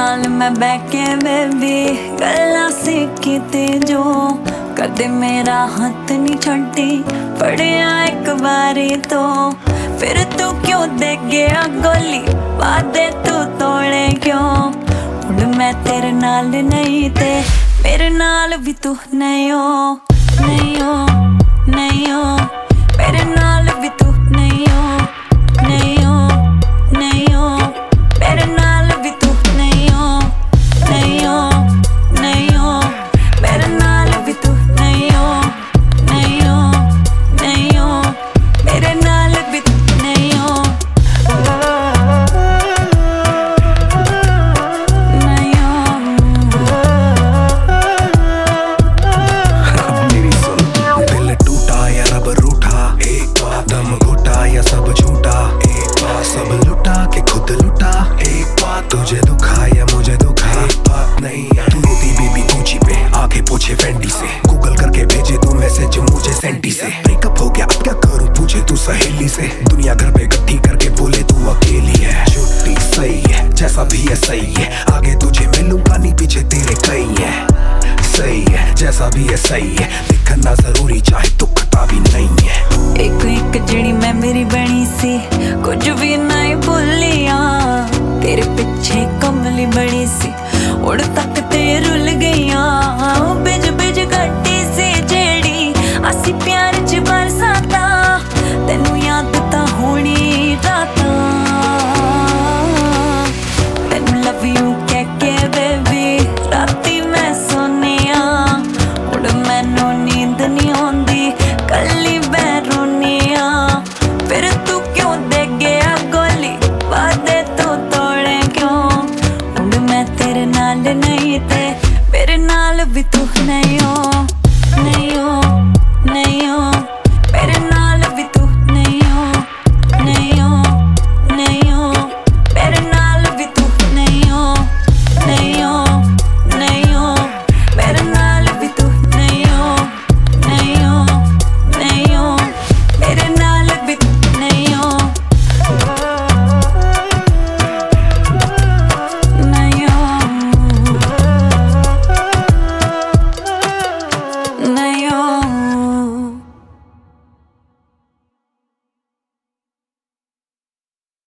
नाल मैं बैके बेबी गल्लां सीखी ते जो कदे मेरा हाथ नहीं छड्डी पड़िया एक बारी तो फिर तू क्यों दे गया गोली वादे तू तोड़े क्यों हुण मैं तेरे नाल नहीं ते मेरे नाल भी तू नहीं हो नहीं हो नहीं हो मेरे नाल भी तू नहीं हो नहीं हो नहीं हो मेरे नाल भी तू नहीं हो नहीं हो नहीं हो मेरे नाल भी तू नहीं हो नहीं हो नहीं हो मेरे नाल भी तू नहीं हो नहीं हो। मेरी सुन दिल टूटा या रब रूठा एक बार दम घुटा या सब झूठा एक बार सब लुटा के खुद लुटा एक बार तुझे दुखा या मुझे दुखा एक बात नहीं तू रोती बेबी ऊंची पे आके पूछे फेंडी से गूगल करके भेजे तू मैसेज मुझे सेंटी से ब्रेकअप हो गया अब क्या करूं पूछे तू सहेली से दुनिया घर पे इकट्ठी करके बोले तू अकेली है छुट्टी सही है जैसा भी है सही है आगे तुझे मिलूंगा नहीं पीछे तेरे कई है सही है जैसा भी है सही है दिखना जरूरी चाहे दुखता भी नहीं है एक एक जड़ी मैं मेरी बनी सी कुछ भी नहीं भूलिया तेरे पीछे कमली बड़ी सी उड़ तक ते रुल गईया बिज बिज गड्डी से जेड़ी असी प्यार च बरसाता तेनू याद ता होनी राता तेनू लव यू कह के बेबी राती मैं सोनिया उड़ मैनू नींद नहीं आंदी कल्ली बैरोनिया फिर तू क्यों दे गया गोली वादे तू तोड़े क्यों हुण मैं तेरे नाल नहीं ते मेरे नाल भी तू नहीं हो।